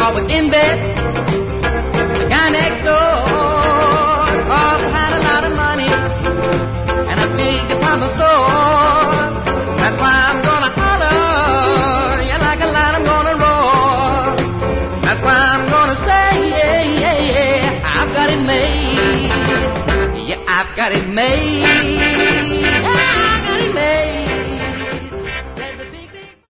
I was in bed. The guy next door cause I had a lot of money and a big department store. That's why I'm gonna holler, yeah, like a lion I'm gonna roar. That's why I'm gonna say, yeah, I've got it made. Yeah, I've got it made.